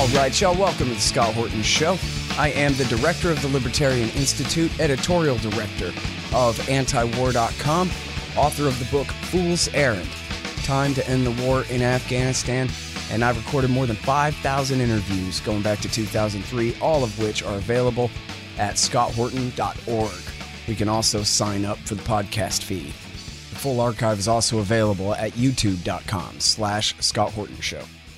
All right, y'all, welcome to the Scott Horton Show. I am the director of the Libertarian Institute, editorial director of antiwar.com, author of the book Fool's Errand, Time to End the War in Afghanistan, and I've recorded more than 5,000 interviews going back to 2003, all of which are available at scotthorton.org. You can also sign up for the podcast feed. The full archive is also available at youtube.com/Scott Horton Show.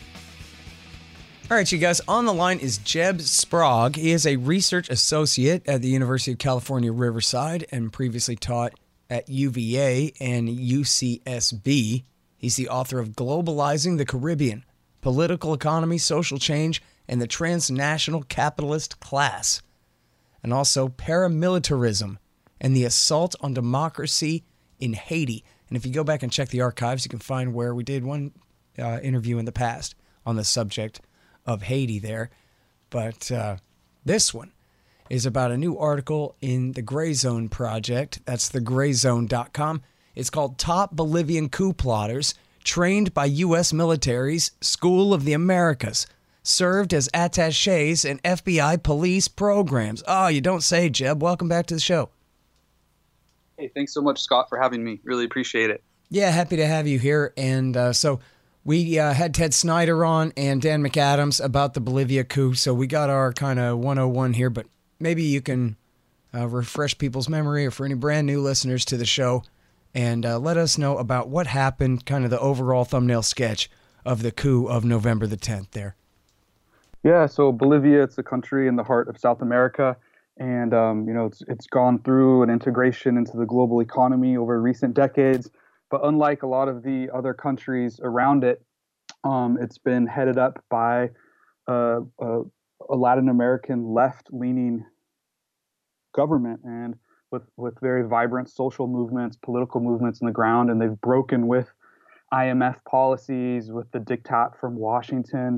All right, you guys, on the line is Jeb Sprague. He is a research associate at the University of California, Riverside, and previously taught at UVA and UCSB. He's the author of Globalizing the Caribbean, Political Economy, Social Change, and the Transnational Capitalist Class, and also Paramilitarism and the Assault on Democracy in Haiti. And if you go back and check the archives, you can find where we did one interview in the past on the subject of Haiti there. But this one is about a new article in the Gray Zone Project. That's thegrayzone.com. It's called Top Bolivian Coup Plotters Trained by U.S. Military's School of the Americas. Served as attachés in FBI police programs. Oh, you don't say, Jeb. Welcome back to the show. Hey, thanks so much, Scott, for having me. Really appreciate it. Yeah, happy to have you here. And so we had Ted Snyder on and Dan McAdams about the Bolivia coup, so we got our kind of 101 here, but maybe you can refresh people's memory or for any brand new listeners to the show and let us know about what happened, kind of the overall thumbnail sketch of the coup of November the 10th there. Yeah, so Bolivia, it's a country in the heart of South America, and it's gone through an integration into the global economy over recent decades. But unlike a lot of the other countries around it, it's been headed up by a Latin American left-leaning government, and with very vibrant social movements, political movements on the ground, and they've broken with IMF policies, with the diktat from Washington.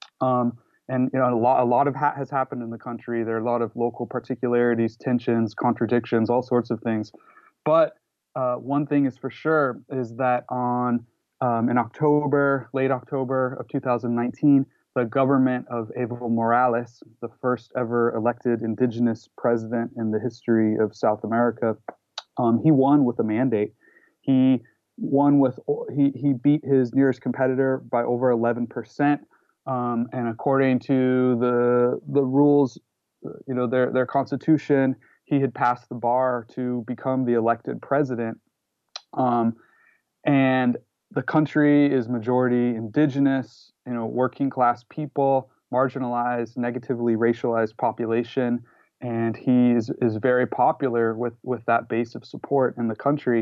And a lot has happened in the country. There are a lot of local particularities, tensions, contradictions, all sorts of things. But one thing is for sure is that in late October of 2019, the government of Evo Morales, the first ever elected indigenous president in the history of South America, he won with a mandate. He beat his nearest competitor by over 11%. And according to the rules, their constitution, he had passed the bar to become the elected president. And the country is majority indigenous, working class people, marginalized, negatively racialized population. And he is very popular with that base of support in the country.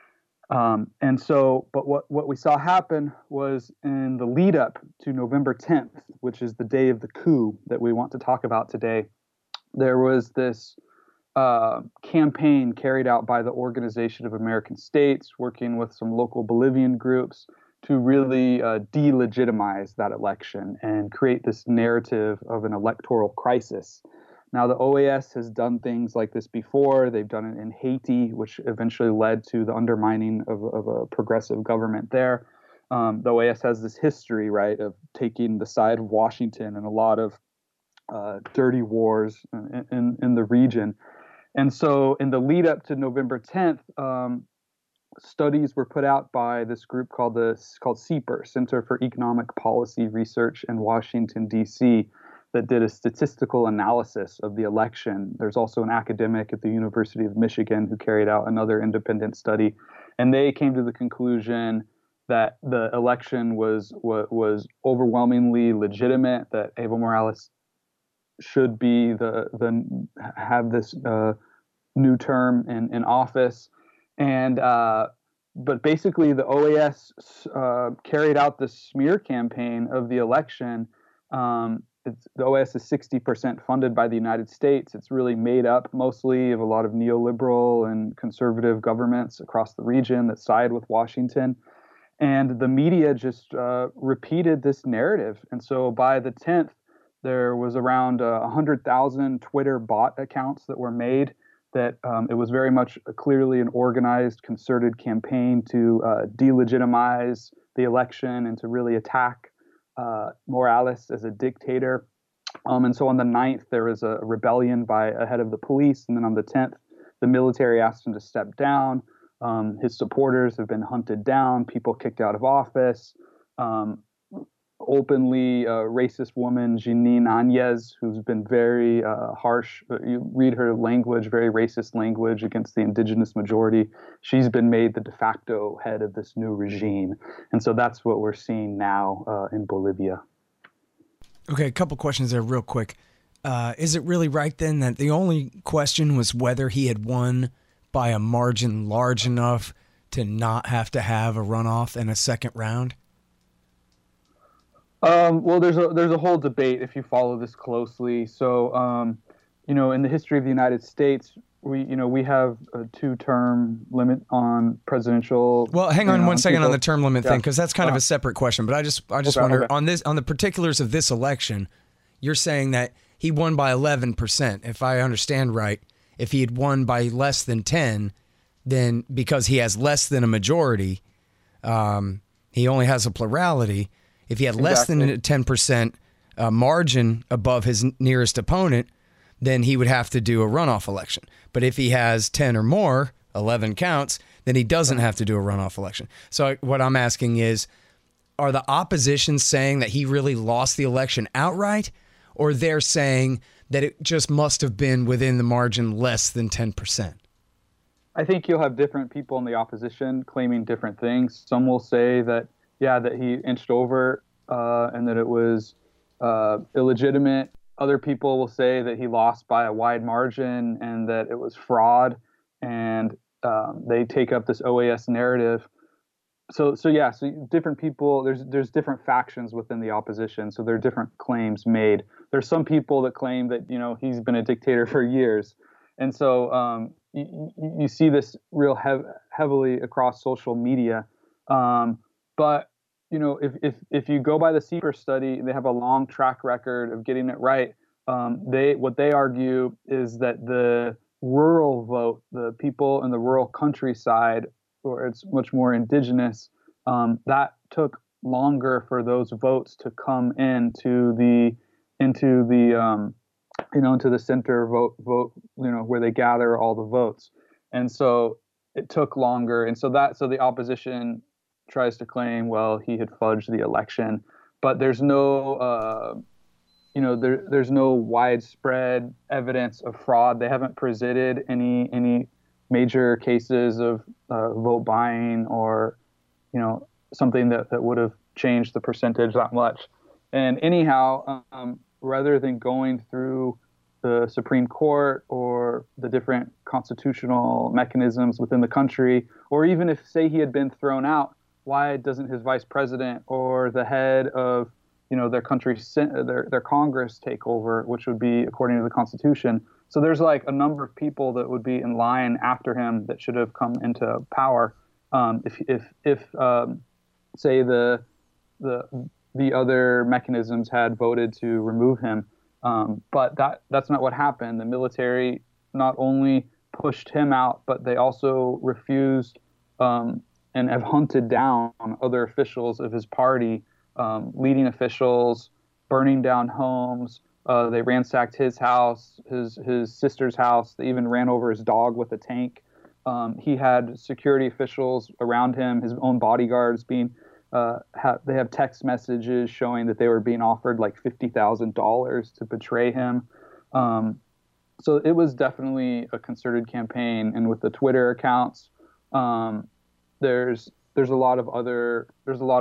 But what we saw happen was in the lead up to November 10th, which is the day of the coup that we want to talk about today, there was this campaign carried out by the Organization of American States, working with some local Bolivian groups to really delegitimize that election and create this narrative of an electoral crisis. Now, the OAS has done things like this before. They've done it in Haiti, which eventually led to the undermining of a progressive government there. The OAS has this history, right, of taking the side of Washington and a lot of dirty wars in the region. And so in the lead up to November 10th, studies were put out by this group called CEPR, Center for Economic Policy Research in Washington, D.C., that did a statistical analysis of the election. There's also an academic at the University of Michigan who carried out another independent study. And they came to the conclusion that the election was overwhelmingly legitimate, that Evo Morales should be have this new term in office. And but basically the OAS carried out the smear campaign of the election. The OAS is 60% funded by the United States. It's really made up mostly of a lot of neoliberal and conservative governments across the region that side with Washington. And the media just repeated this narrative. And so by the 10th, there was around 100,000 Twitter bot accounts that were made, that it was very much clearly an organized, concerted campaign to delegitimize the election and to really attack Morales as a dictator. And so on the 9th, there was a rebellion by a head of the police. And then on the 10th, the military asked him to step down. His supporters have been hunted down, people kicked out of office. Openly racist woman, Jeanine Áñez, who's been very harsh. You read her language, very racist language against the indigenous majority. She's been made the de facto head of this new regime. And so that's what we're seeing now in Bolivia. Okay, a couple questions there real quick. Is it really right then that the only question was whether he had won by a margin large enough to not have to have a runoff and a second round? Well, there's a whole debate if you follow this closely. So, in the history of the United States, we have a 2-term limit on presidential. Well, hang on 1 second on the term limit thing, because that's kind of a separate question. But I just wonder on the particulars of this election, you're saying that he won by 11%. If I understand right, if he had won by less than 10, then because he has less than a majority, he only has a plurality. If he had less than a 10% margin above his nearest opponent, then he would have to do a runoff election. But if he has 10 or more, 11 counts, then he doesn't have to do a runoff election. So what I'm asking is, are the opposition saying that he really lost the election outright, or they're saying that it just must have been within the margin less than 10%? I think you'll have different people in the opposition claiming different things. Some will say that he inched over and that it was illegitimate. Other people will say that he lost by a wide margin and that it was fraud, and they take up this OAS narrative. So different people, there's different factions within the opposition, so there are different claims made. There's some people that claim that, he's been a dictator for years. And so you see this real heavily across social media. But if you go by the CEPR study, they have a long track record of getting it right. What they argue is that the rural vote, the people in the rural countryside, where it's much more indigenous, that took longer for those votes to come into the center vote, where they gather all the votes. And so it took longer. And so the opposition tries to claim, well, he had fudged the election, but there's no, there's no widespread evidence of fraud. They haven't presented any major cases of vote buying or, something that would have changed the percentage that much. And anyhow, rather than going through the Supreme Court or the different constitutional mechanisms within the country, or even if, say, he had been thrown out, why doesn't his vice president or the head of, their country, their Congress take over, which would be according to the Constitution? So there's like a number of people that would be in line after him that should have come into power. If say the other mechanisms had voted to remove him, but that's not what happened. The military not only pushed him out, but they also refused and have hunted down other officials of his party, leading officials, burning down homes. They ransacked his house, his sister's house. They even ran over his dog with a tank. He had security officials around him, his own bodyguards being. They have text messages showing that they were being offered like $50,000 to betray him. So it was definitely a concerted campaign. And with the Twitter accounts, there's a lot of other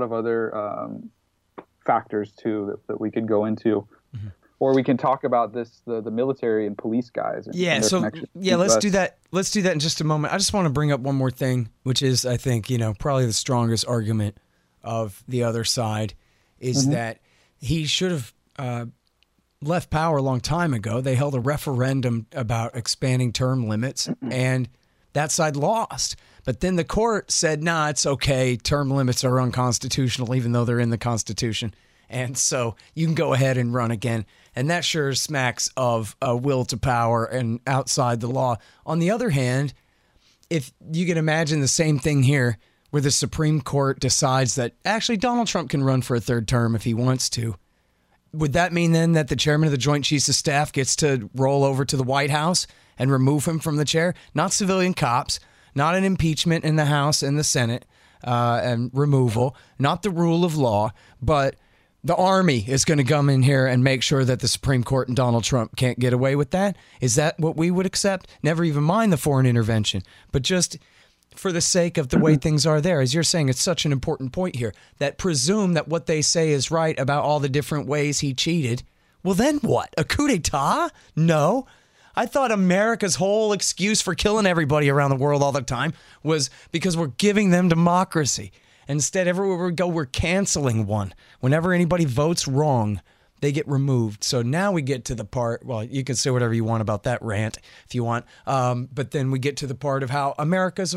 factors too that we could go into. Mm-hmm. Or we can talk about the military and police guys. Let's do that. Let's do that in just a moment. I just want to bring up one more thing, which is, I think, probably the strongest argument of the other side is mm-hmm. that he should have left power a long time ago. They held a referendum about expanding term limits, mm-hmm. and that side lost. But then the court said, nah, it's okay. Term limits are unconstitutional, even though they're in the Constitution. And so you can go ahead and run again. And that sure smacks of a will to power and outside the law. On the other hand, if you can imagine the same thing here, where the Supreme Court decides that actually Donald Trump can run for a third term if he wants to, would that mean then that the chairman of the Joint Chiefs of Staff gets to roll over to the White House and remove him from the chair? Not civilian cops, not an impeachment in the House and the Senate and removal, not the rule of law, but the Army is going to come in here and make sure that the Supreme Court and Donald Trump can't get away with that. Is that what we would accept? Never even mind the foreign intervention, but just for the sake of the way things are there. As you're saying, it's such an important point here, that presume that what they say is right about all the different ways he cheated. Well, then what? A coup d'etat? No. I thought America's whole excuse for killing everybody around the world all the time was because we're giving them democracy. Instead, everywhere we go, we're canceling one. Whenever anybody votes wrong, they get removed. So now we get to the part, well, you can say whatever you want about that rant if you want. But then we get to the part of how America's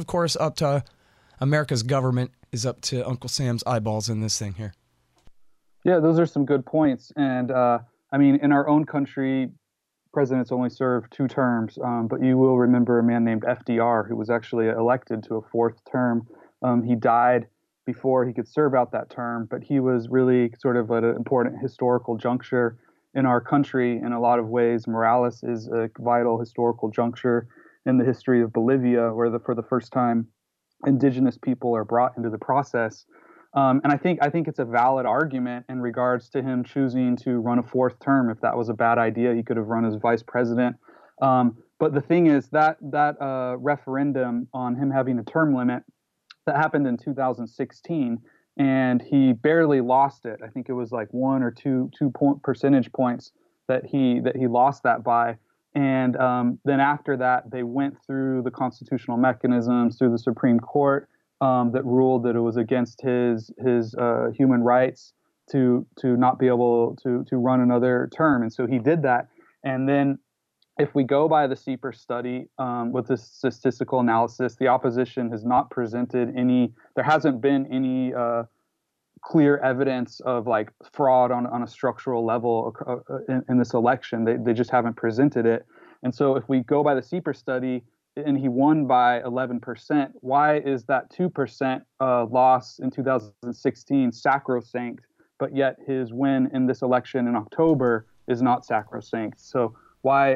government is up to Uncle Sam's eyeballs in this thing here. Yeah, those are some good points. And I mean, in our own country, presidents only serve 2 terms. But you will remember a man named FDR who was actually elected to a 4th term. He died before he could serve out that term, but he was really sort of at an important historical juncture in our country in a lot of ways. Morales is a vital historical juncture in the history of Bolivia, where for the first time, indigenous people are brought into the process. And I think it's a valid argument in regards to him choosing to run a 4th term. If that was a bad idea, he could have run as vice president. But the thing is that referendum on him having a term limit, that happened in 2016, and he barely lost it. I think it was like 1 or 2 percentage points that he lost that by. And then after that, they went through the constitutional mechanisms through the Supreme Court that ruled that it was against his human rights to not be able to run another term. And so he did that. And then if we go by the CEPR study with the statistical analysis, the opposition has not presented there hasn't been any clear evidence of like fraud on a structural level in this election. They just haven't presented it. And so if we go by the CEPR study and he won by 11%, why is that 2% loss in 2016 sacrosanct, but yet his win in this election in October is not sacrosanct? So why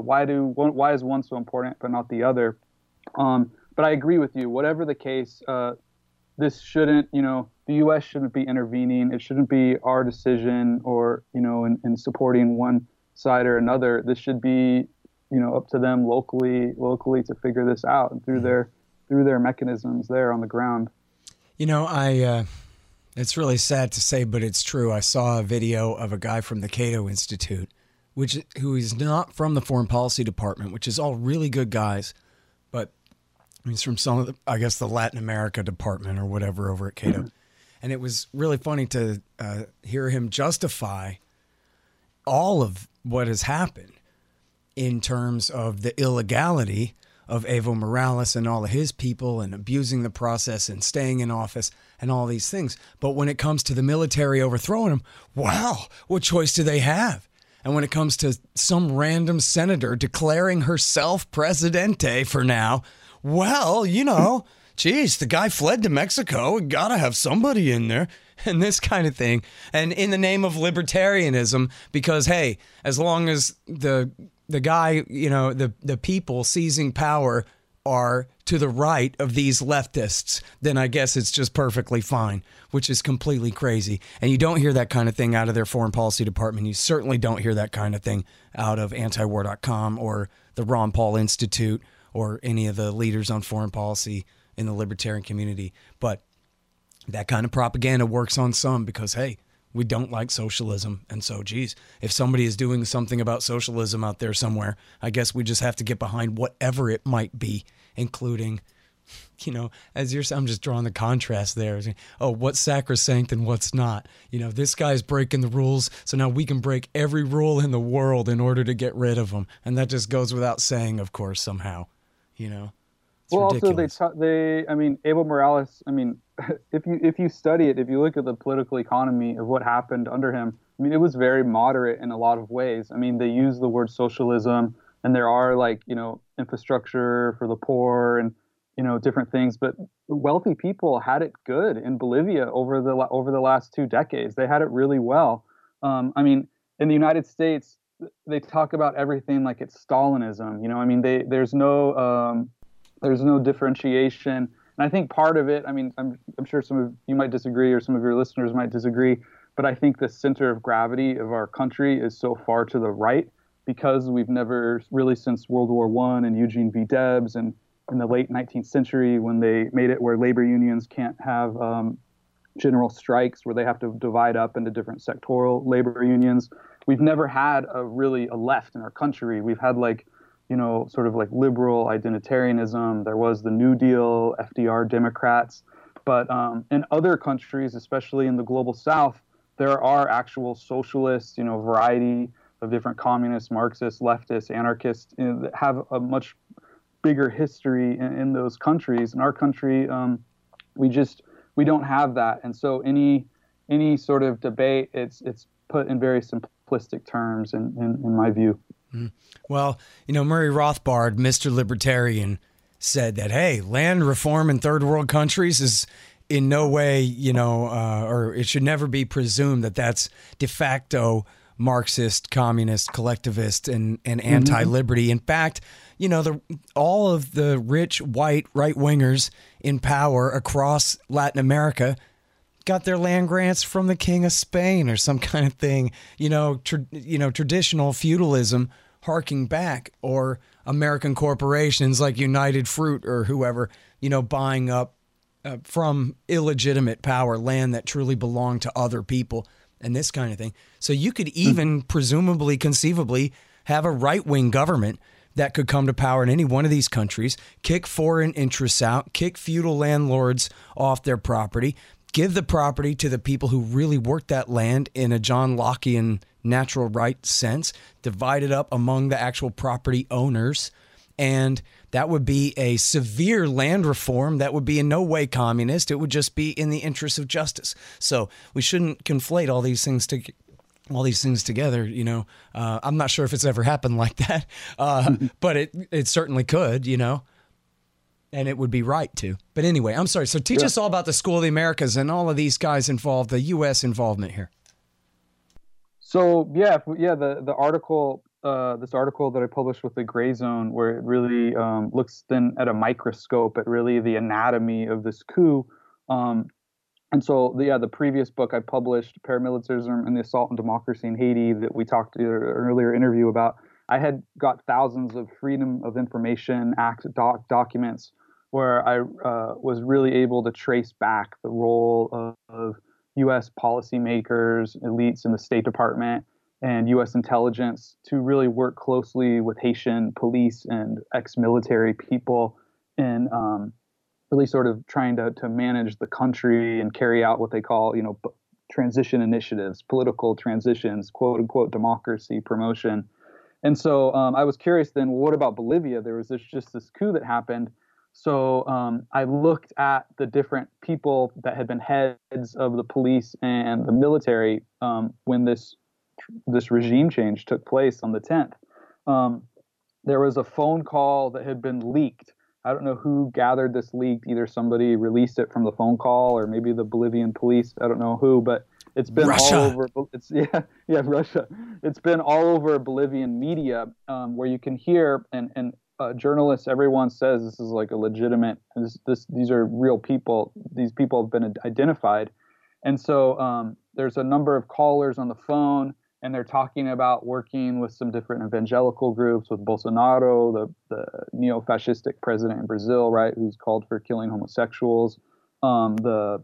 is one so important but not the other? But I agree with you. Whatever the case, this shouldn't, the U.S. shouldn't be intervening. It shouldn't be our decision or, in supporting one side or another. This should be, up to them locally to figure this out and through their mechanisms there on the ground. It's really sad to say, but it's true. I saw a video of a guy from the Cato Institute, who is not from the Foreign Policy Department, which is all really good guys, but he's from some of the Latin America department or whatever over at Cato. And it was really funny to hear him justify all of what has happened in terms of the illegality of Evo Morales and all of his people and abusing the process and staying in office and all these things. But when it comes to the military overthrowing him, wow, what choice do they have? And when it comes to some random senator declaring herself presidente for now, well, geez, the guy fled to Mexico. We got to have somebody in there and this kind of thing. And in the name of libertarianism, because, hey, as long as the guy, the people seizing power are to the right of these leftists, then I guess it's just perfectly fine, which is completely crazy. And you don't hear that kind of thing out of their foreign policy department. You certainly don't hear that kind of thing out of antiwar.com or the Ron Paul Institute or any of the leaders on foreign policy in the libertarian community. But that kind of propaganda works on some because, hey, we don't like socialism. And so, geez, if somebody is doing something about socialism out there somewhere, I guess we just have to get behind whatever it might be, including, as you're saying, I'm just drawing the contrast there. Oh, what's sacrosanct and what's not? This guy's breaking the rules, so now we can break every rule in the world in order to get rid of him. And that just goes without saying, of course, somehow, Well, ridiculous. Also Evo Morales, if you study it, if you look at the political economy of what happened under him, it was very moderate in a lot of ways. They use the word socialism, and there are infrastructure for the poor and different things. But wealthy people had it good in Bolivia over the last 2 decades. They had it really well. I mean, in the United States, they talk about everything like it's Stalinism. I mean, there's no differentiation. And I think part of it, I mean, I'm sure some of you might disagree, or some of your listeners might disagree, but I think the center of gravity of our country is so far to the right because we've never really, since World War I and Eugene V. Debs and in the late 19th century, when they made it where labor unions can't have general strikes, where they have to divide up into different sectoral labor unions. We've never had a left in our country. We've had sort of like liberal identitarianism. There was the New Deal, FDR Democrats. But in other countries, especially in the global South, there are actual socialists, variety of different communists, Marxists, leftists, anarchists that have a much bigger history in those countries. In our country, we don't have that. And so any sort of debate, it's put in very simplistic terms in my view. Well, Murray Rothbard, Mr. Libertarian, said that, hey, land reform in third world countries is in no way, or it should never be presumed that that's de facto Marxist, communist, collectivist, and anti-liberty. In fact, all of the rich, white, right-wingers in power across Latin America got their land grants from the King of Spain or some kind of thing, traditional feudalism harking back, or American corporations like United Fruit or whoever, buying up from illegitimate power land that truly belonged to other people and this kind of thing. So you could even presumably, conceivably, have a right-wing government that could come to power in any one of these countries, kick foreign interests out, kick feudal landlords off their property, give the property to the people who really worked that land in a John Lockean natural right sense, divide it up among the actual property owners. And that would be a severe land reform that would be in no way communist. It would just be in the interest of justice. So we shouldn't conflate all these things together. I'm not sure if it's ever happened like that, but it certainly could, and it would be right to. But anyway, I'm sorry. So teach us all about the School of the Americas and all of these guys involved, the U.S. involvement here. So the article, this article that I published with the Gray Zone, where it really looks then at a microscope at really the anatomy of this coup. And so the previous book I published, Paramilitarism and the Assault on Democracy in Haiti, that we talked in an earlier interview about, I had got thousands of Freedom of Information Act documents where I was really able to trace back the role of U.S. policymakers, elites in the State Department, and U.S. intelligence to really work closely with Haitian police and ex-military people in really sort of trying to manage the country and carry out what they call, transition initiatives, political transitions, quote unquote, democracy promotion. And so I was curious then, well, what about Bolivia? There was just this coup that happened. So I looked at the different people that had been heads of the police and the military when this regime change took place on the 10th. There was a phone call that had been leaked. I don't know who gathered this leak. Either somebody released it from the phone call, or maybe the Bolivian police. I don't know who, but it's been Russia. all over. It's Russia. It's been all over Bolivian media, where you can hear and journalists. Everyone says this is like a legitimate. These are real people. These people have been identified, and so there's a number of callers on the phone. And they're talking about working with some different evangelical groups, with Bolsonaro, the neo-fascistic president in Brazil, right, who's called for killing homosexuals, the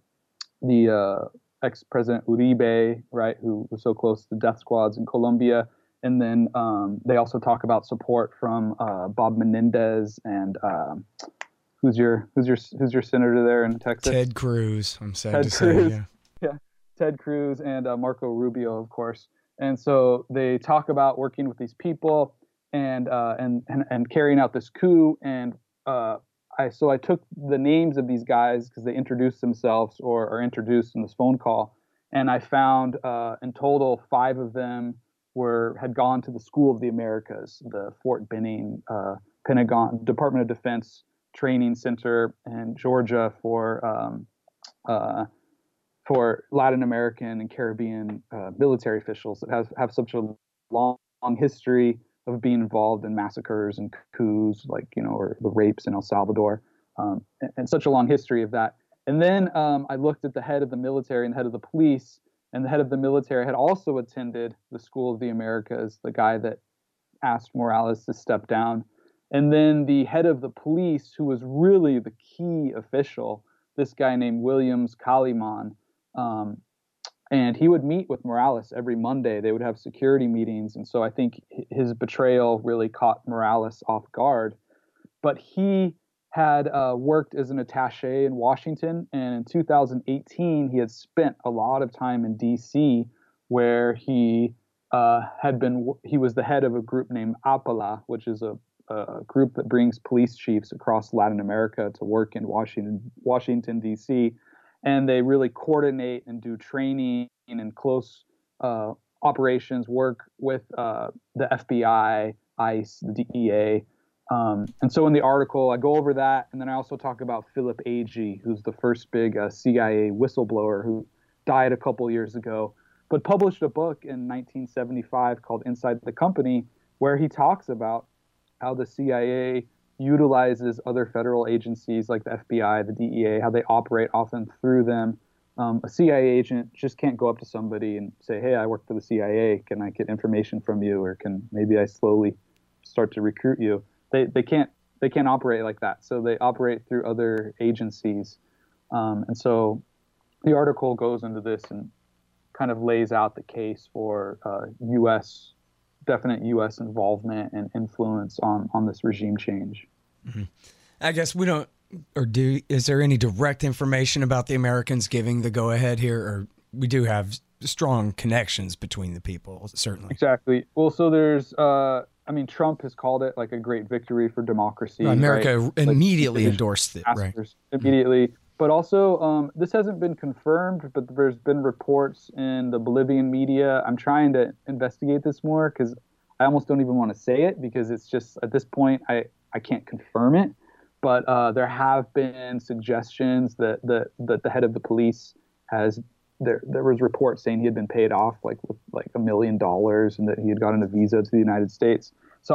ex-president Uribe, right, who was so close to death squads in Colombia, and then they also talk about support from Bob Menendez and who's your senator there in Texas? Ted Cruz. I'm sad to say, yeah, Ted Cruz and Marco Rubio, of course. And so they talk about working with these people and carrying out this coup. And I took the names of these guys because they introduced themselves or are introduced in this phone call. And I found in total 5 of them had gone to the School of the Americas, the Fort Benning Pentagon Department of Defense training center in Georgia for Latin American and Caribbean military officials that have such a long history of being involved in massacres and coups, like, or the rapes in El Salvador, and such a long history of that. And then I looked at the head of the military and the head of the police, and the head of the military had also attended the School of the Americas, the guy that asked Morales to step down. And then the head of the police, who was really the key official, this guy named Williams Kaliman, and he would meet with Morales every Monday. They would have security meetings. And so I think his betrayal really caught Morales off guard. But he had worked as an attaché in Washington. And in 2018, he had spent a lot of time in D.C., where he was the head of a group named APALA, which is a group that brings police chiefs across Latin America to work in Washington, D.C., and they really coordinate and do training and close operations work with the FBI, ICE, the DEA. And so in the article, I go over that, and then I also talk about Philip Agee, who's the first big CIA whistleblower who died a couple years ago, but published a book in 1975 called Inside the Company, where he talks about how the CIA utilizes other federal agencies like the FBI, the DEA, how they operate often through them. A CIA agent just can't go up to somebody and say, "Hey, I work for the CIA. Can I get information from you, or can maybe I slowly start to recruit you?" They can't operate like that. So they operate through other agencies. And so the article goes into this and kind of lays out the case for definite U.S. involvement and influence on this regime change. Mm-hmm. I guess we don't, is there any direct information about the Americans giving the go-ahead here? Or we do have strong connections between the people, certainly. Exactly. Well, so there's, Trump has called it like a great victory for democracy. America right? immediately endorsed it, right? Immediately. Mm-hmm. But also, this hasn't been confirmed, but there's been reports in the Bolivian media. I'm trying to investigate this more because I almost don't even want to say it, because it's just, at this point, I can't confirm it. But there have been suggestions that the head of the police there was reports saying he had been paid off with $1 million, and that he had gotten a visa to the United States.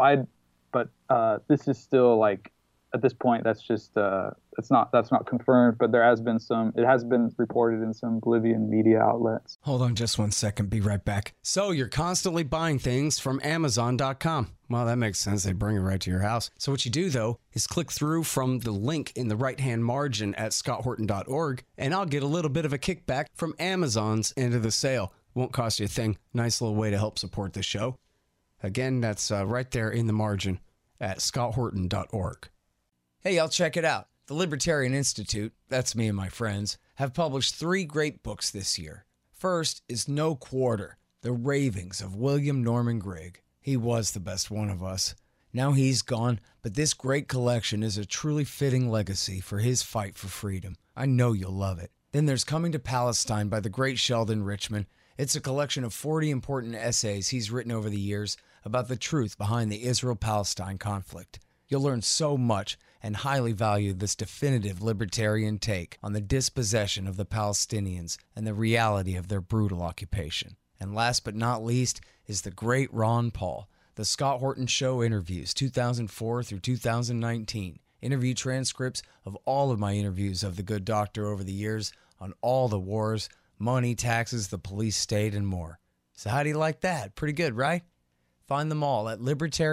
But this is still at this point, that's just that's not confirmed, but it has been reported in some Bolivian media outlets. Hold on just 1 second, be right back. So you're constantly buying things from Amazon.com. Well, that makes sense. They bring it right to your house. So what you do, though, is click through from the link in the right-hand margin at scotthorton.org, and I'll get a little bit of a kickback from Amazon's end of the sale. Won't cost you a thing. Nice little way to help support the show. Again, that's right there in the margin at scotthorton.org. Hey, y'all, check it out. The Libertarian Institute, that's me and my friends, have published 3 great books this year. First is No Quarter, The Ravings of William Norman Grigg. He was the best one of us. Now he's gone, but this great collection is a truly fitting legacy for his fight for freedom. I know you'll love it. Then there's Coming to Palestine by the great Sheldon Richman. It's a collection of 40 important essays he's written over the years about the truth behind the Israel-Palestine conflict. You'll learn so much and highly value this definitive libertarian take on the dispossession of the Palestinians and the reality of their brutal occupation. And last but not least is the great Ron Paul, The Scott Horton Show Interviews 2004 through 2019. Interview transcripts of all of my interviews of the good doctor over the years on all the wars, money, taxes, the police state, and more. So how do you like that? Pretty good, right? Find them all at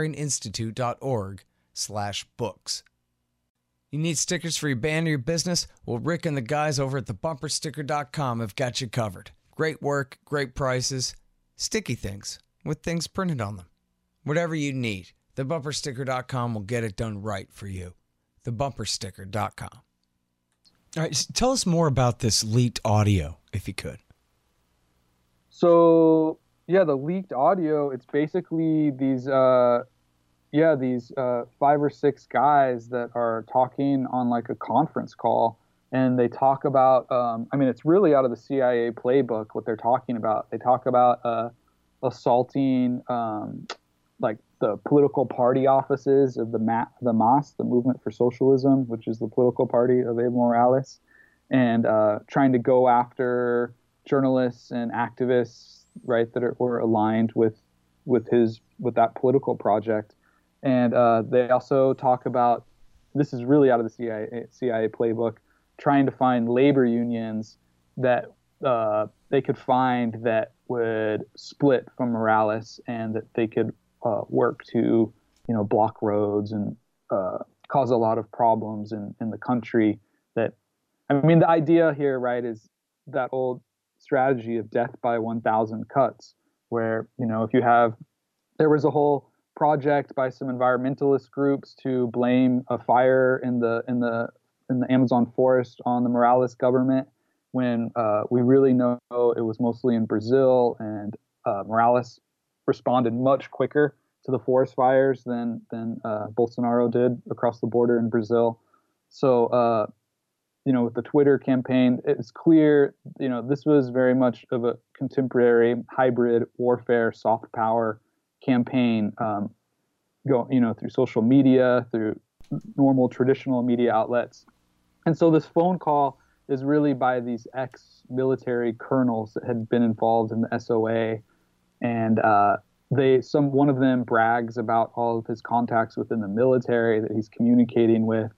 libertarianinstitute.org/books. You need stickers for your band or your business? Well, Rick and the guys over at thebumpersticker.com have got you covered. Great work, great prices, sticky things with things printed on them. Whatever you need, thebumpersticker.com will get it done right for you. Thebumpersticker.com. All right, tell us more about this leaked audio, if you could. So, yeah, the leaked audio, it's basically these 5 or 6 guys that are talking on like a conference call, and they talk about, it's really out of the CIA playbook what they're talking about. They talk about assaulting like the political party offices of the MAS, the Movement for Socialism, which is the political party of Evo Morales, and trying to go after journalists and activists, right, that were aligned with that political project. And they also talk about, this is really out of the CIA playbook, trying to find labor unions that they could find that would split from Morales, and that they could work to, block roads and cause a lot of problems in the country. That, I mean, the idea here, right, is that old strategy of death by 1,000 cuts, where, there was a whole project by some environmentalist groups to blame a fire in the Amazon forest on the Morales government, when we really know it was mostly in Brazil, and Morales responded much quicker to the forest fires than Bolsonaro did across the border in Brazil. So, with the Twitter campaign, it's clear, this was very much of a contemporary hybrid warfare, soft power campaign, through social media, through normal traditional media outlets. And so this phone call is really by these ex-military colonels that had been involved in the SOA, and one of them brags about all of his contacts within the military that he's communicating with.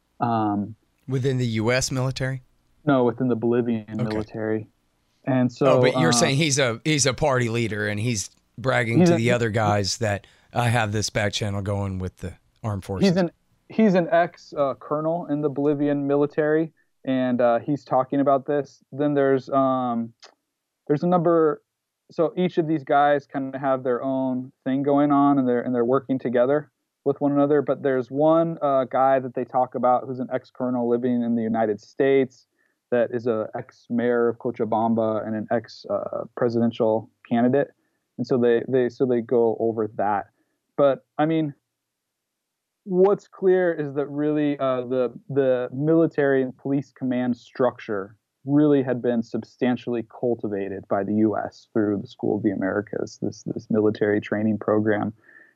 Within the U.S. military? No, within the Bolivian military. And so, but you're saying he's a party leader, and he's bragging to the other guys that I have this back channel going with the armed forces. He's an ex-colonel in the Bolivian military, and he's talking about this. Then there's a number. So each of these guys kind of have their own thing going on, and they're working together with one another. But there's one guy that they talk about who's an ex-colonel living in the United States, that is a ex-mayor of Cochabamba and an ex-presidential candidate. And so they go over that. But I mean, what's clear is that really the military and police command structure really had been substantially cultivated by the U.S. through the School of the Americas, this military training program.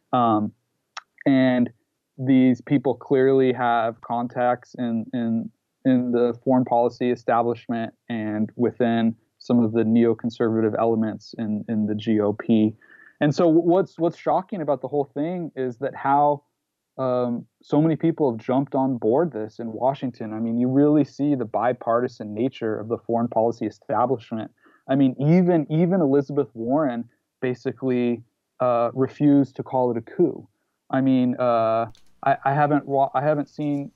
And these people clearly have contacts in the foreign policy establishment and within some of the neoconservative elements in the GOP. And so what's shocking about the whole thing is that how so many people have jumped on board this in Washington. I mean, you really see the bipartisan nature of the foreign policy establishment. I mean, even Elizabeth Warren basically refused to call it a coup. I mean, I haven't seen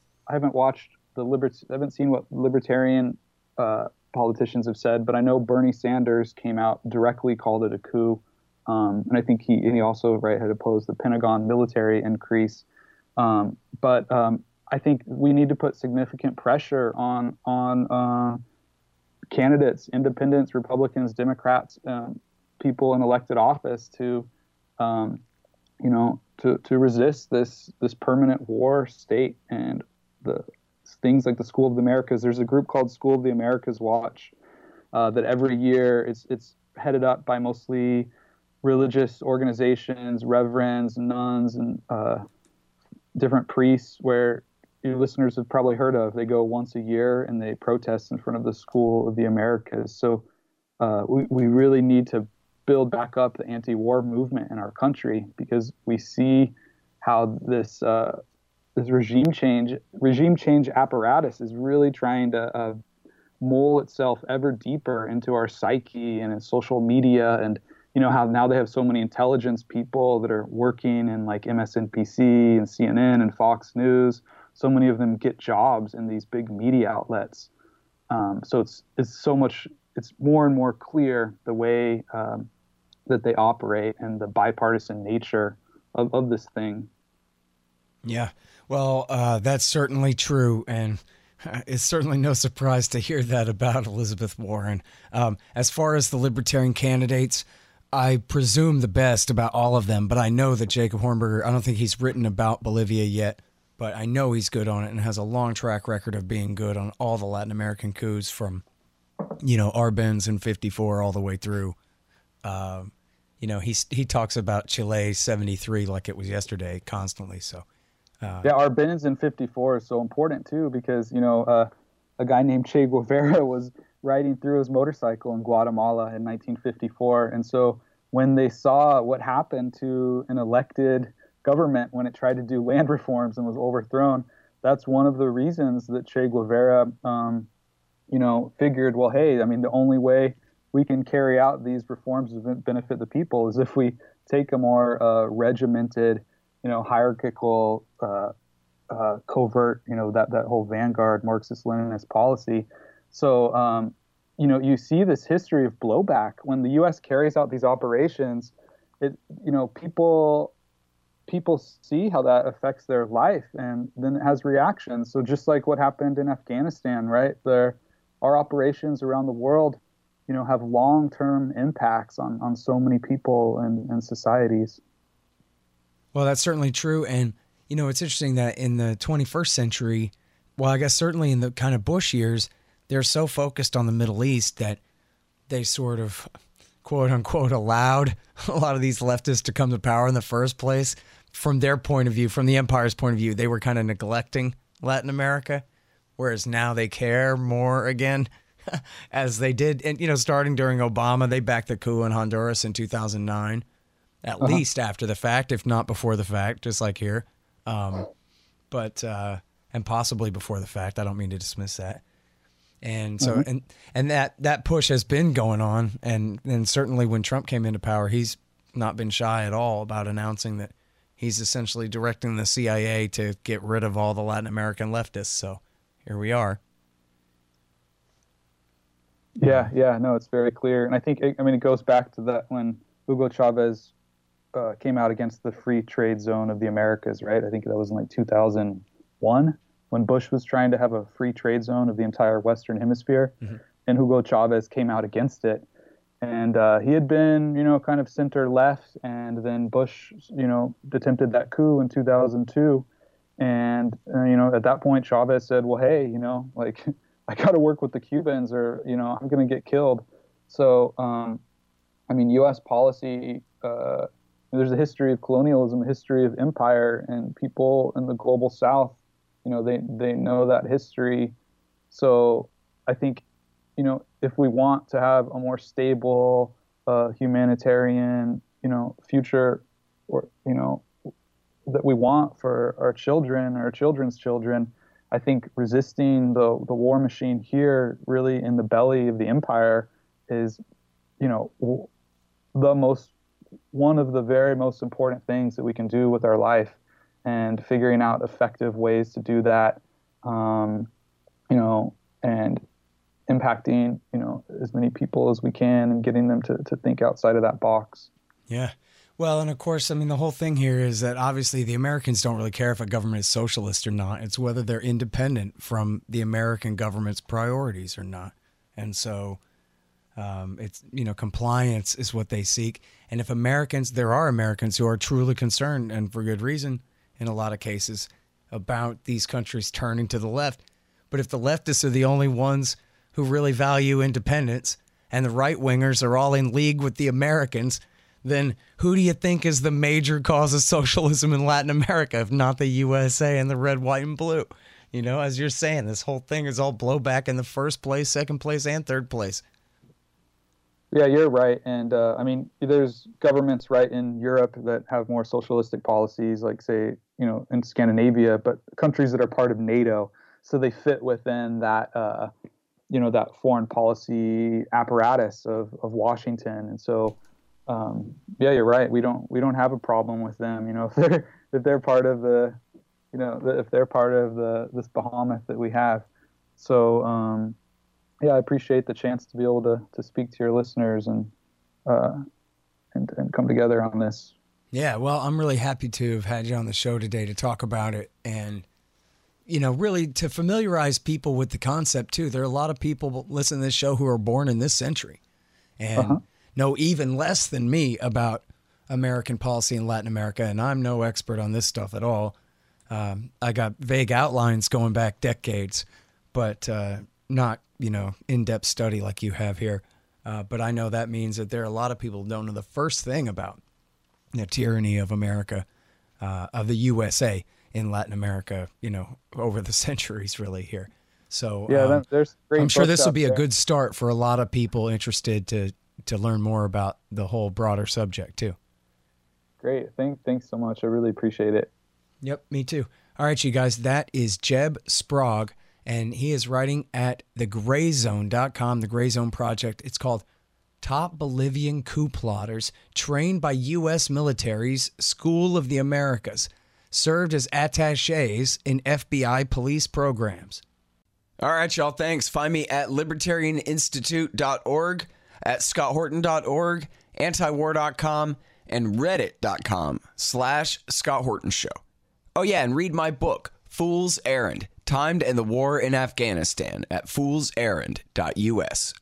what libertarian politicians have said, but I know Bernie Sanders came out, directly called it a coup, and I think he also had opposed the Pentagon military increase. But I think we need to put significant pressure on candidates, independents, Republicans, Democrats, people in elected office to resist this permanent war state and the things like the School of the Americas. There's a group called School of the Americas Watch that every year it's headed up by mostly religious organizations, reverends, nuns, and different priests, where your listeners have probably heard of. They go once a year and they protest in front of the School of the Americas. So we really need to build back up the anti-war movement in our country, because we see how this regime change apparatus is really trying to mold itself ever deeper into our psyche and in social media. And how now they have so many intelligence people that are working in like MSNBC and CNN and Fox News. So many of them get jobs in these big media outlets. So it's more and more clear the way that they operate and the bipartisan nature of this thing. Yeah, well, that's certainly true, and it's certainly no surprise to hear that about Elizabeth Warren. As far as the libertarian candidates, I presume the best about all of them, but I know that Jacob Hornberger, I don't think he's written about Bolivia yet, but I know he's good on it and has a long track record of being good on all the Latin American coups from, Arbenz in 54 all the way through. he talks about Chile 73 like it was yesterday constantly. So yeah, Arbenz in 54 is so important too, because a guy named Che Guevara was riding through his motorcycle in Guatemala in 1954, and so when they saw what happened to an elected government when it tried to do land reforms and was overthrown, that's one of the reasons that Che Guevara, figured, well, hey, I mean, the only way we can carry out these reforms that benefit the people is if we take a more regimented, hierarchical, covert, that whole vanguard Marxist-Leninist policy. So, you see this history of blowback when the U.S. carries out these operations. People see how that affects their life, and then it has reactions. So just like what happened in Afghanistan, right? Our operations around the world, have long-term impacts on so many people and societies. Well, that's certainly true. And, it's interesting that in the 21st century, well, I guess certainly in the kind of Bush years, they're so focused on the Middle East that they sort of, quote unquote, allowed a lot of these leftists to come to power in the first place. From their point of view, from the empire's point of view, they were kind of neglecting Latin America, whereas now they care more again, as they did. And, starting during Obama, they backed the coup in Honduras in 2009, at least after the fact, if not before the fact, just like here. But possibly before the fact. I don't mean to dismiss that. And so, and that push has been going on. And certainly when Trump came into power, he's not been shy at all about announcing that he's essentially directing the CIA to get rid of all the Latin American leftists. So here we are. Yeah, no, it's very clear. And I think, it goes back to that when Hugo Chavez came out against the free trade zone of the Americas, right? I think that was in like 2001 when Bush was trying to have a free trade zone of the entire Western Hemisphere, and Hugo Chavez came out against it. And he had been, kind of center left, and then Bush, attempted that coup in 2002. And, at that point, Chavez said, well, hey, I got to work with the Cubans or, I'm going to get killed. So, U.S. policy, there's a history of colonialism, a history of empire, and people in the global South, they know that history. So I think, if we want to have a more stable humanitarian, future, or, that we want for our children, our children's children, I think resisting the war machine here, really in the belly of the empire, is, one of the very most important things that we can do with our life, and figuring out effective ways to do that, and impacting, as many people as we can, and getting them to think outside of that box. Yeah. Well, and of course, the whole thing here is that obviously the Americans don't really care if a government is socialist or not. It's whether they're independent from the American government's priorities or not. And so it's, compliance is what they seek. And if there are Americans who are truly concerned, and for good reason in a lot of cases, about these countries turning to the left. But if the leftists are the only ones who really value independence, and the right-wingers are all in league with the Americans, then who do you think is the major cause of socialism in Latin America, if not the USA and the red, white, and blue? As you're saying, this whole thing is all blowback in the first place, second place, and third place. Yeah, you're right. And there's governments right in Europe that have more socialistic policies, like say, in Scandinavia, but countries that are part of NATO. So they fit within that, that foreign policy apparatus of Washington. And so, yeah, you're right. We don't have a problem with them. If they're part of the, if they're part of this behemoth that we have. So, yeah, I appreciate the chance to be able to speak to your listeners and come together on this. Yeah, well, I'm really happy to have had you on the show today to talk about it, and really to familiarize people with the concept too. There are a lot of people listening to this show who are born in this century and know even less than me about American policy in Latin America, and I'm no expert on this stuff at all. I got vague outlines going back decades, but not in-depth study like you have here. But I know that means that there are a lot of people who don't know the first thing about the tyranny of America, of the USA in Latin America, over the centuries really here. So yeah, there's great I'm sure this will books be out a good start for a lot of people interested to learn more about the whole broader subject too. Great. Thanks so much. I really appreciate it. Yep, me too. All right, you guys, that is Jeb Sprague, and he is writing at thegrayzone.com, the Gray Zone Project. It's called Top Bolivian Coup Plotters Trained by U.S. Military's School of the Americas, served as attachés in FBI police programs. All right, y'all, thanks. Find me at libertarianinstitute.org, at scotthorton.org, antiwar.com, and reddit.com/Scott Horton Show. Oh, yeah, and read my book, Fool's Errand, Time to End the War in Afghanistan, at foolserrand.us.